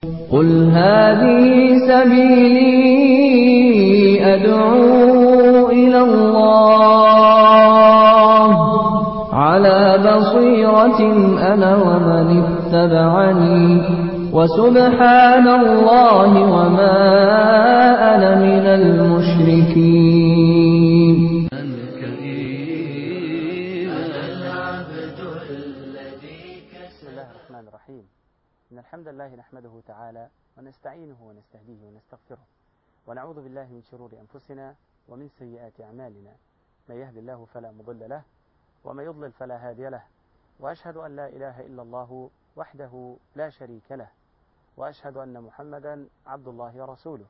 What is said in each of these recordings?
قل هذه سبيلي أدعو إلى الله على بصيرة أنا ومن اتبعني وسبحان الله وما أنا من المشركين. بسم الله الرحمن الرحيم. إن الحمد لله نحمده تعالى ونستعينه ونستهديه ونستغفره ونعوذ بالله من شرور أنفسنا ومن سيئات أعمالنا، من يهد الله فلا مضل له ومن يضلل فلا هادي له، وأشهد أن لا إله إلا الله وحده لا شريك له، وأشهد أن محمدا عبد الله ورسوله.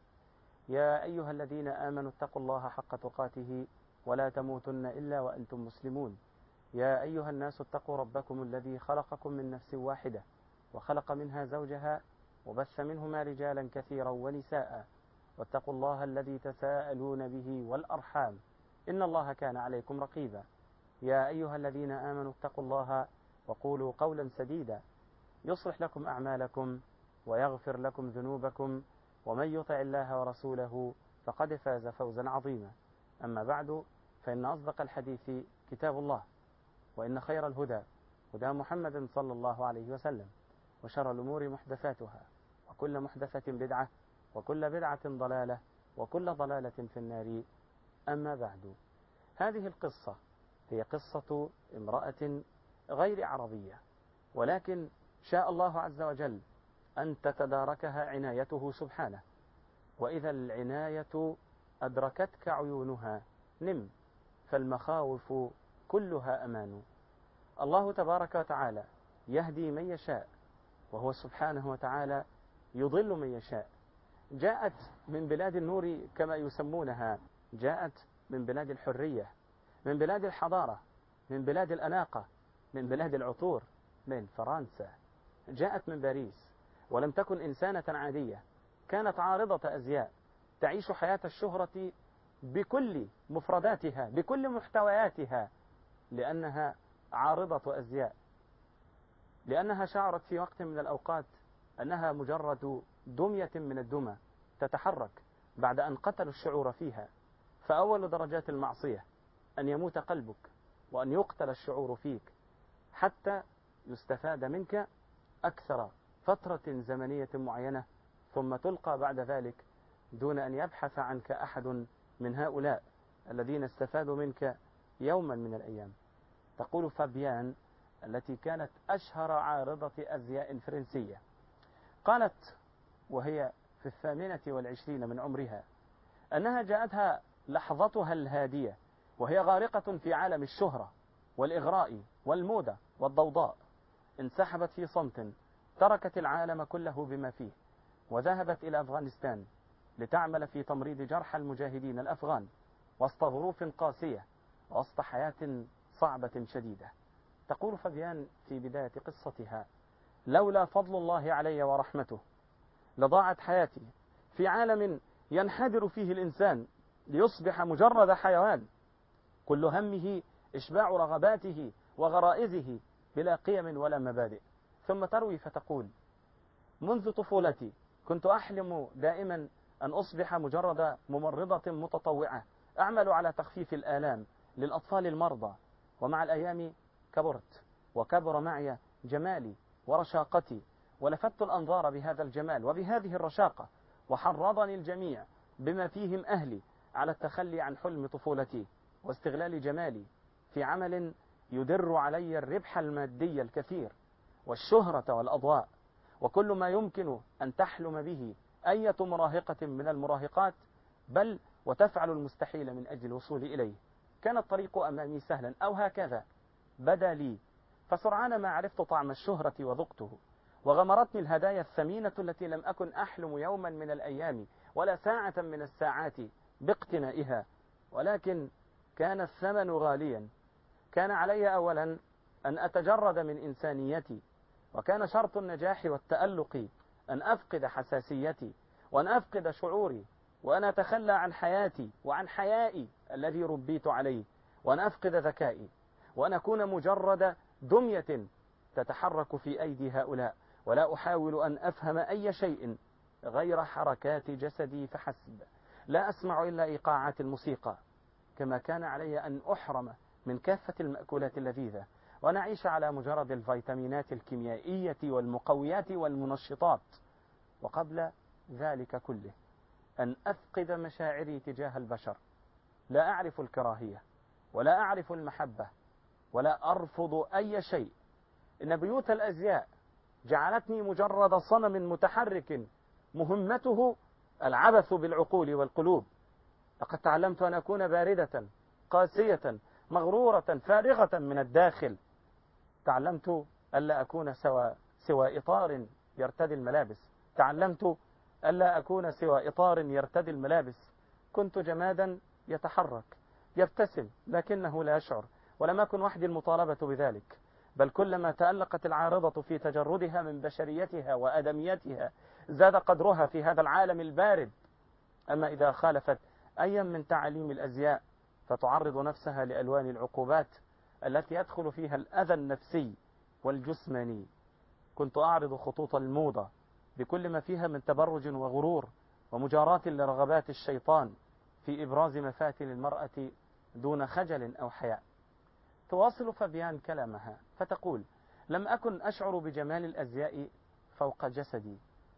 يا أيها الذين آمنوا اتقوا الله حق تقاته ولا تموتن إلا وأنتم مسلمون. يا أيها الناس اتقوا ربكم الذي خلقكم من نفس واحدة وخلق منها زوجها وبث منهما رجالا كثيرا ونساء، واتقوا الله الذي تساءلون به والأرحام إن الله كان عليكم رقيبا. يا أيها الذين آمنوا اتقوا الله وقولوا قولا سديدا يصلح لكم أعمالكم ويغفر لكم ذنوبكم، ومن يطع الله ورسوله فقد فاز فوزا عظيما. أما بعد، فإن أصدق الحديث كتاب الله، وإن خير الهدى هدى محمد صلى الله عليه وسلم، وشر الأمور محدثاتها، وكل محدثة بدعة، وكل بدعة ضلالة، وكل ضلالة في النار. أما بعد، هذه القصة هي قصة امرأة غير عربية، ولكن شاء الله عز وجل أن تتداركها عنايته سبحانه. وإذا العناية أدركتك عيونها نم، فالمخاوف كلها أمان. الله تبارك وتعالى يهدي من يشاء، وهو سبحانه وتعالى يضل من يشاء. جاءت من بلاد النور كما يسمونها، جاءت من بلاد الحرية، من بلاد الحضارة، من بلاد الأناقة، من بلاد العطور، من فرنسا. جاءت من باريس، ولم تكن إنسانة عادية، كانت عارضة أزياء، تعيش حياة الشهرة بكل مفرداتها، بكل محتوياتها، لأنها عارضة أزياء، لأنها شعرت في وقت من الأوقات أنها مجرد دمية من الدمى تتحرك بعد أن قتلوا الشعور فيها. فأول درجات المعصية أن يموت قلبك وأن يقتل الشعور فيك حتى يستفاد منك أكثر فترة زمنية معينة، ثم تلقى بعد ذلك دون أن يبحث عنك أحد من هؤلاء الذين استفادوا منك يوما من الأيام. تقول فابيان التي كانت أشهر عارضة أزياء فرنسية، قالت وهي في 28 من عمرها أنها جاءتها لحظتها الهادية وهي غارقة في عالم الشهرة والإغراء والموضة والضوضاء. انسحبت في صمت، تركت العالم كله بما فيه، وذهبت إلى أفغانستان لتعمل في تمريض جرحى المجاهدين الأفغان وسط ظروف قاسية، وسط حياة صعبة شديدة. تقول فابيان في بداية قصتها: لولا فضل الله علي ورحمته لضاعت حياتي في عالم ينحدر فيه الإنسان ليصبح مجرد حيوان كل همه إشباع رغباته وغرائزه بلا قيم ولا مبادئ. ثم تروي فتقول: منذ طفولتي كنت أحلم دائما أن أصبح مجرد ممرضة متطوعة أعمل على تخفيف الآلام للأطفال المرضى، ومع الأيام كبرت وكبر معي جمالي ورشاقتي، ولفت الأنظار بهذا الجمال وبهذه الرشاقة، وحرضني الجميع بما فيهم أهلي على التخلي عن حلم طفولتي واستغلال جمالي في عمل يدر علي الربح المادي الكثير والشهرة والأضواء وكل ما يمكن أن تحلم به أية مراهقة من المراهقات، بل وتفعل المستحيل من أجل الوصول إليه. كان الطريق أمامي سهلا، أو هكذا بدا لي، فسرعان ما عرفت طعم الشهرة وذقته، وغمرتني الهدايا الثمينة التي لم أكن أحلم يوما من الأيام ولا ساعة من الساعات باقتنائها، ولكن كان الثمن غاليا. كان علي أولا أن أتجرد من إنسانيتي، وكان شرط النجاح والتألق أن أفقد حساسيتي، وأن أفقد شعوري، وأن أتخلى عن حياتي وعن حيائي الذي ربيت عليه، وأن أفقد ذكائي، وأن أكون مجرد دمية تتحرك في أيدي هؤلاء ولا أحاول أن أفهم أي شيء غير حركات جسدي فحسب. لا أسمع إلا إيقاعات الموسيقى، كما كان علي أن أحرم من كافة المأكولات اللذيذة، وأن أعيش على مجرد الفيتامينات الكيميائية والمقويات والمنشطات. وقبل ذلك كله أن أفقد مشاعري تجاه البشر. لا أعرف الكراهية ولا أعرف المحبة ولا أرفض أي شيء. إن بيوت الأزياء جعلتني مجرد صنم متحرك مهمته العبث بالعقول والقلوب. لقد تعلمت أن أكون باردة قاسية مغرورة فارغة من الداخل. تعلمت ألا أكون سوى إطار يرتدي الملابس. تعلمت ألا أكون سوى إطار يرتدي الملابس. كنت جمادا يتحرك يبتسم لكنه لا يشعر. ولم أكن وحدي المطالبة بذلك، بل كلما تألقت العارضة في تجردها من بشريتها وآدميتها زاد قدرها في هذا العالم البارد. أما إذا خالفت أي من تعاليم الأزياء فتعرض نفسها لألوان العقوبات التي يدخل فيها الأذى النفسي والجسماني. كنت أعرض خطوط الموضة بكل ما فيها من تبرج وغرور ومجاراة لرغبات الشيطان في إبراز مفاتن المرأة دون خجل أو حياء. تواصل فابيان كلامها فتقول: لم أكن أشعر بجمال الأزياء فوق جسدي.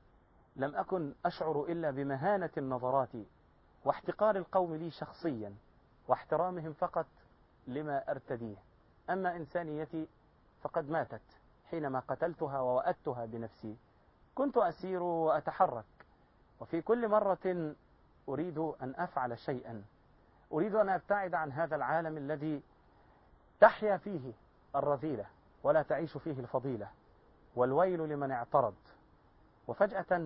لم أكن أشعر إلا بمهانة النظرات واحتقار القوم لي شخصيا واحترامهم فقط لما أرتديه. أما إنسانيتي فقد ماتت حينما قتلتها ووأدتها بنفسي. كنت أسير وأتحرك، وفي كل مرة أريد أن أفعل شيئا. أريد أن أبتعد عن هذا العالم الذي تحيا فيه الرذيلة ولا تعيش فيه الفضيلة، والويل لمن اعترض. وفجأة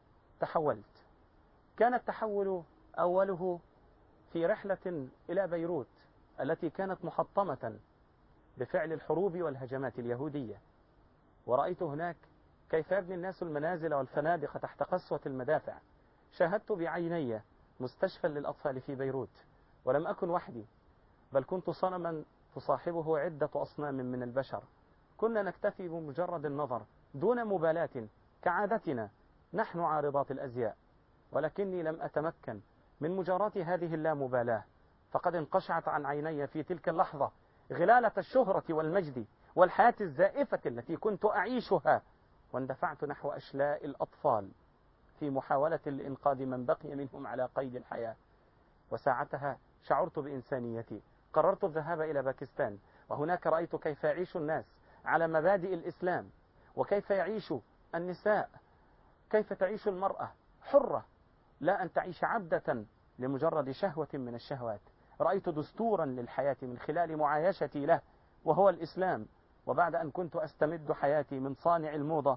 تحولت. كان التحول أوله في رحلة إلى بيروت التي كانت محطمة بفعل الحروب والهجمات اليهودية، ورأيت هناك كيف يبني الناس المنازل والفنادق تحت قسوة المدافع. شاهدت بعيني مستشفى للأطفال في بيروت، ولم أكن وحدي، بل كنت صنما تصاحبه عدة أصنام من البشر. كنا نكتفي بمجرد النظر دون مبالاة كعادتنا نحن عارضات الأزياء، ولكني لم أتمكن من مجاراة هذه اللامبالاة، فقد انقشعت عن عيني في تلك اللحظة غلالة الشهرة والمجد والحياة الزائفة التي كنت أعيشها، واندفعت نحو أشلاء الأطفال في محاولة لإنقاذ من بقي منهم على قيد الحياة. وساعتها شعرت بإنسانيتي. قررت الذهاب إلى باكستان، وهناك رأيت كيف يعيش الناس على مبادئ الإسلام، وكيف يعيش النساء، كيف تعيش المرأة حرة، لا أن تعيش عبدة لمجرد شهوة من الشهوات. رأيت دستورا للحياة من خلال معايشتي له، وهو الإسلام. وبعد أن كنت أستمد حياتي من صانع الموضة،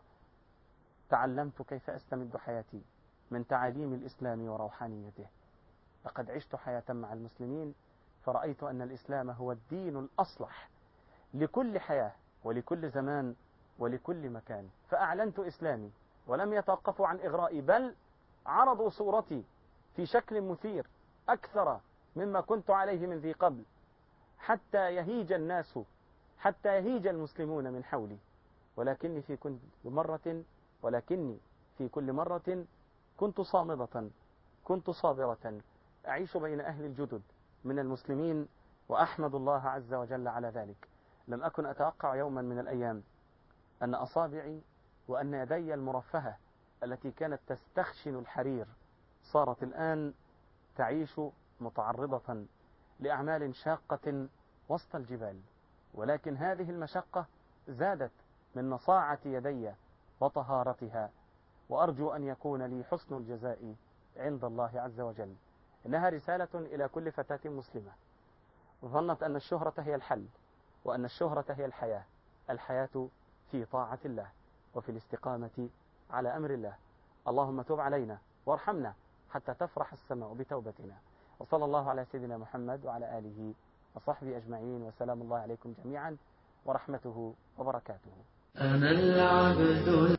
تعلمت كيف أستمد حياتي من تعاليم الإسلام وروحانيته. لقد عشت حياة مع المسلمين، فرأيت أن الإسلام هو الدين الأصلح لكل حياة ولكل زمان ولكل مكان. فأعلنت إسلامي، ولم يتوقفوا عن إغرائي، بل عرضوا صورتي في شكل مثير أكثر مما كنت عليه من ذي قبل، حتى يهيج الناس، حتى يهيج المسلمون من حولي. ولكني في كل مرة كنت صامدة، كنت صابرة، أعيش بين أهل الجدد من المسلمين، وأحمد الله عز وجل على ذلك. لم أكن أتوقع يوما من الأيام أن أصابعي وأن يدي المرفهة التي كانت تستخشن الحرير صارت الآن تعيش متعرضة لأعمال شاقة وسط الجبال. ولكن هذه المشقة زادت من نصاعة يدي وطهارتها، وأرجو أن يكون لي حسن الجزاء عند الله عز وجل. إنها رسالة إلى كل فتاة مسلمة ظنت أن الشهرة هي الحل، وأن الشهرة هي الحياة. الحياة في طاعة الله وفي الاستقامة على أمر الله. اللهم تب علينا وارحمنا حتى تفرح السماء بتوبتنا. وصلى الله على سيدنا محمد وعلى آله وصحبه أجمعين، وسلام الله عليكم جميعا ورحمته وبركاته. أنا العبد